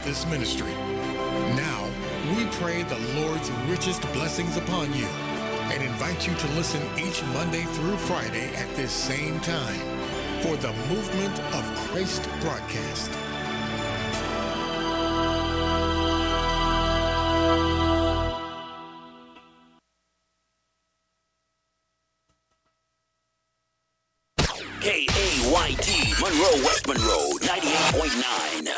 this ministry. Now, we pray the Lord's richest blessings upon you and invite you to listen each Monday through Friday at this same time for the Movement of Christ broadcast. KAYT, Monroe, West Monroe, 98.9.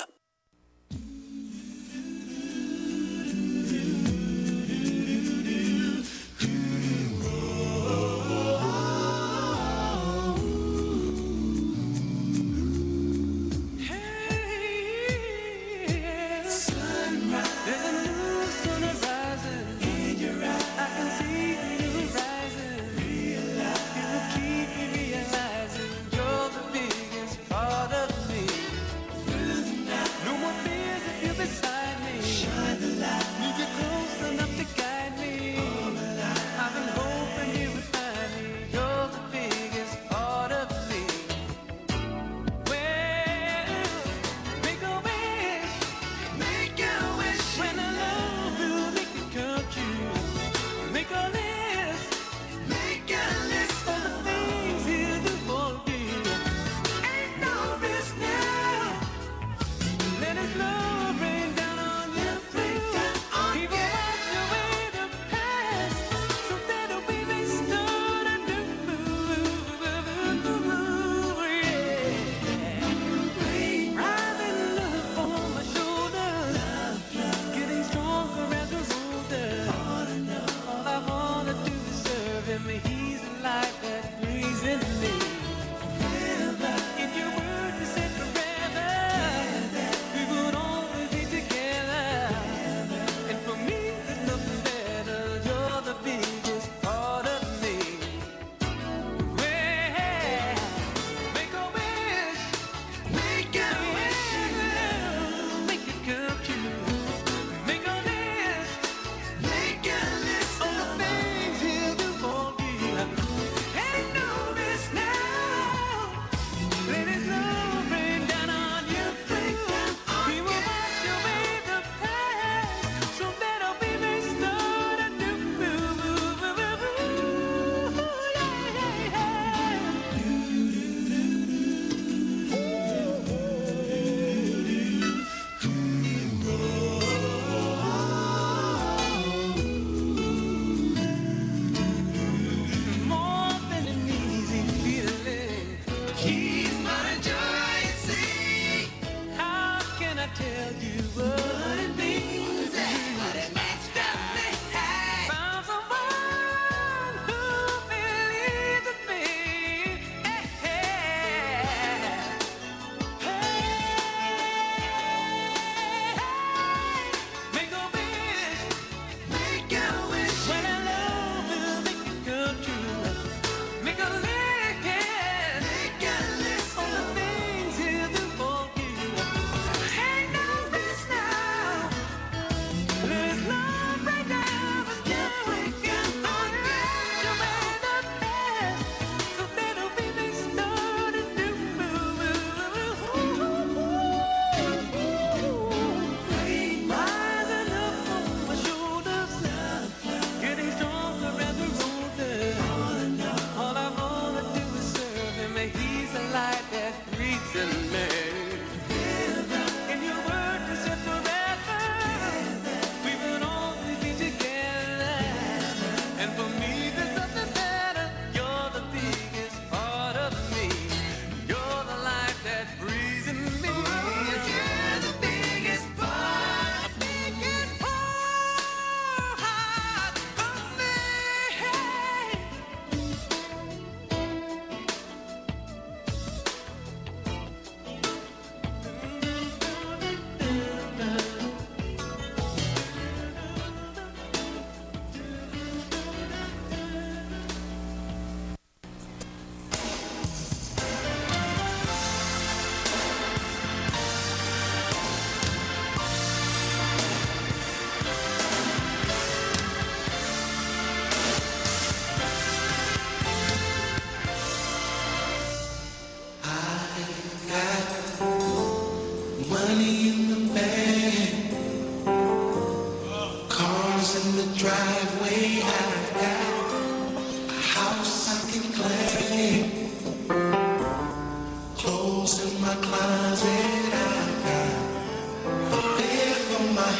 Part of me.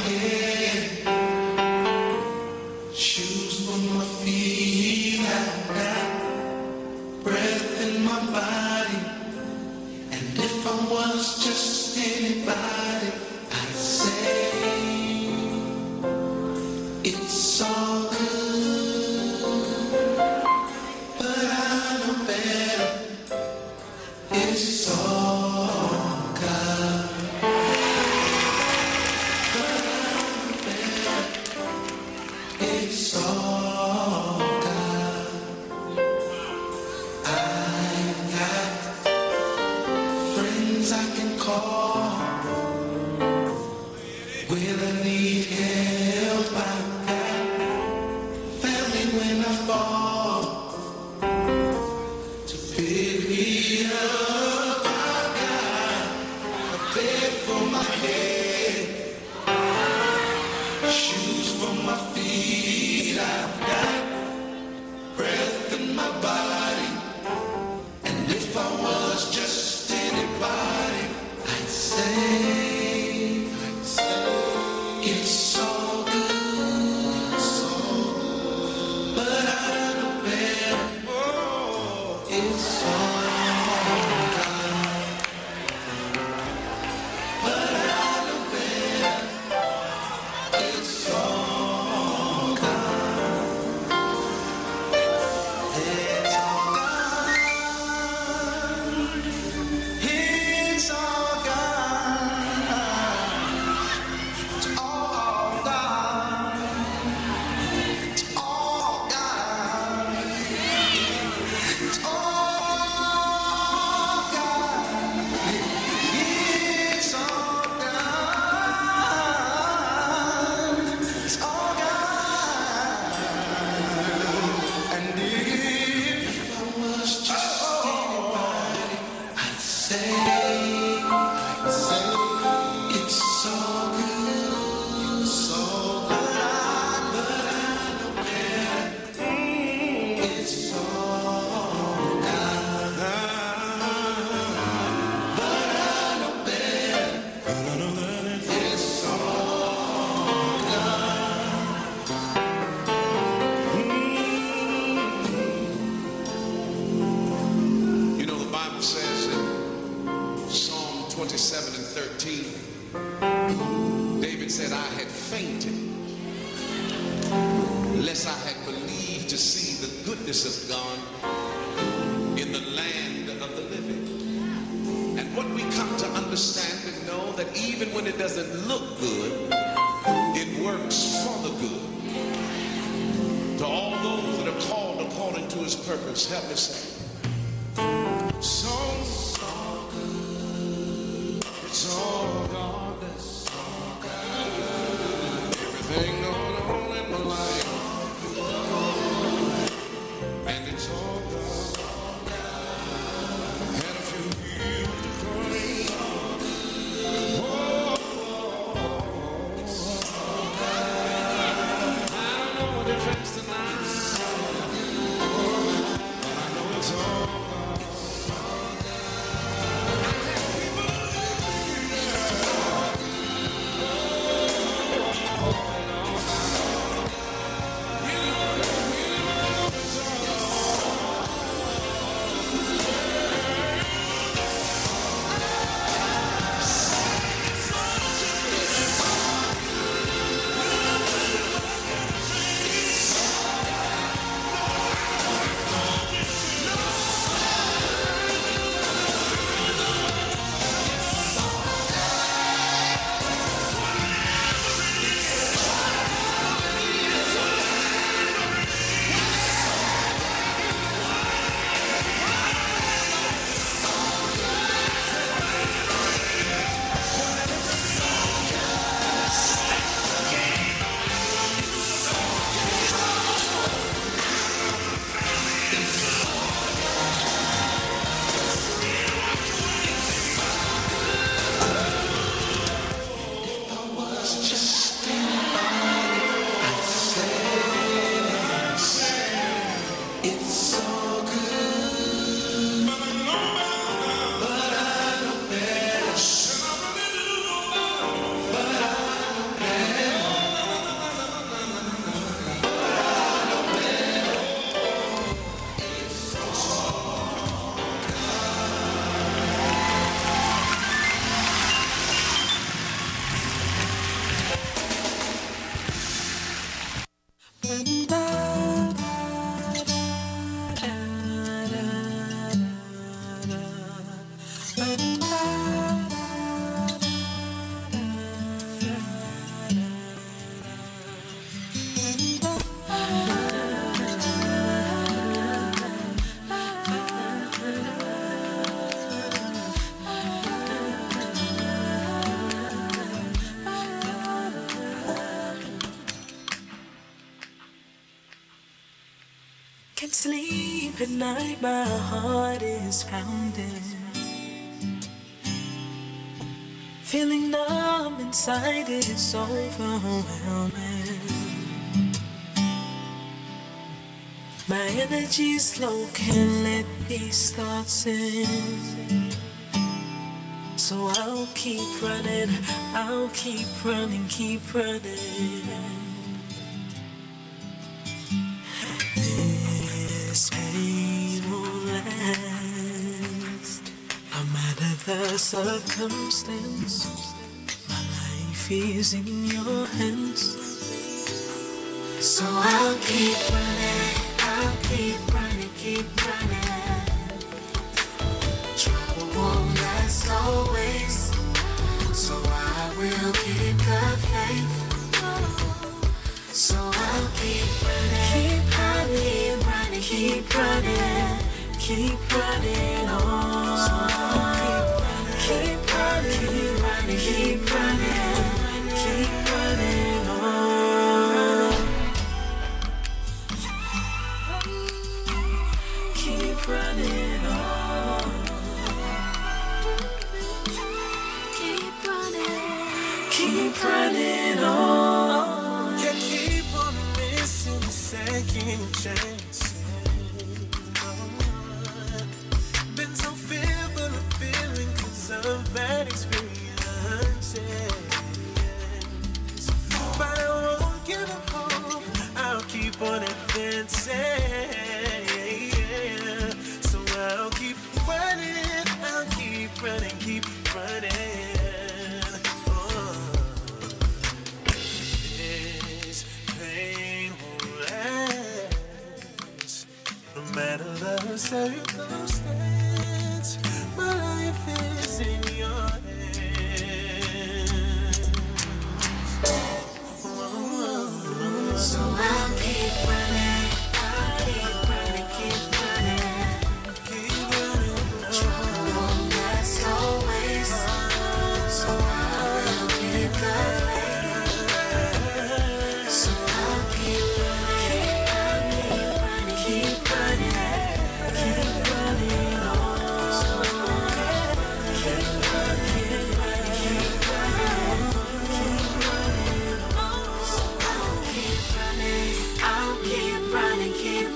head, shoes for my feet. I've got breath in my body, and if I was just anybody, I'd say it's all good, but I know better. It's all God, but I know better. It's all God. I've got friends I can call when I need help. I've got family when I fall to pick me up. I've got a bed for my head, shoes for my feet. I've got breath in my body, and if I was just anybody, I'd say it's all good, but I know better. It's all God, but I know better. It's all God. It's all God. It's all God. It's all God. It's all God. It's all God. It's all God. It's all God. And if I was just anybody, I'd say it's all good, so good, but I know better. It's all God, but I know better. It's all God. You know, the Bible says in Psalm 27 and 13, David said, I had fainted, lest I had believed to see the goodness of God in the land of the living. And what we come to understand and know, that even when it doesn't look good, it works for the good. To all those that are called according to his purpose, help me say, so good, it's all God, it's all God. Everything going on in my life, and it's all God. Had a few years to cry. I don't know what it feels tonight, but I know it's all God. sleep at night, my heart is pounding. Feeling numb inside, it's overwhelming. My energy's low, can't let these thoughts in. So I'll keep running, keep running. This pain won't last. No matter the circumstance, my life is in your hands. So I'll keep running, keep running. Trouble won't last always, so I will keep the faith. So I'll keep running, keep running on. Keep running on. Keep running on. Keep running on. Can't keep on missing a second chance. Been so fearful of feeling 'cause of bad experiences. But I won't give up hope. I'll keep on advancing. So I'll keep running. Keep running. Oh. This pain won't last. No matter the circumstance, my life is in your hands. So I'll keep running, keep running. Trouble won't last always, so I will keep the faith. So I'll keep running, keep running on. I'll keep running. Keep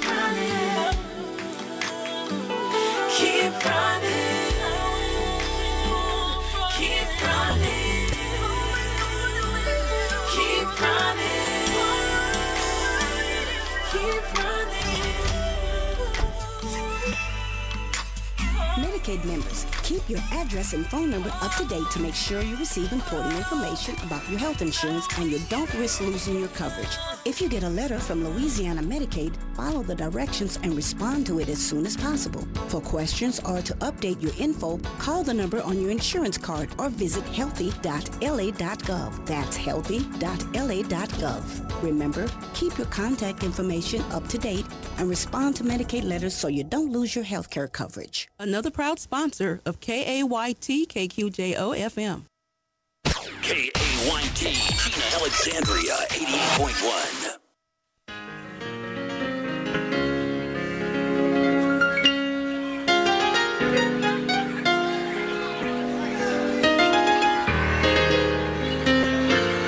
Medicaid members, keep your address and phone number up to date to make sure you receive important information about your health insurance and you don't risk losing your coverage. If you get a letter from Louisiana Medicaid, follow the directions and respond to it as soon as possible. For questions or to update your info, call the number on your insurance card or visit healthy.la.gov. That's healthy.la.gov. Remember, keep your contact information up to date and respond to Medicaid letters so you don't lose your health care coverage. Another proud sponsor of KAYT KQJO FM. KAYT, Gina Alexandria, 88.1.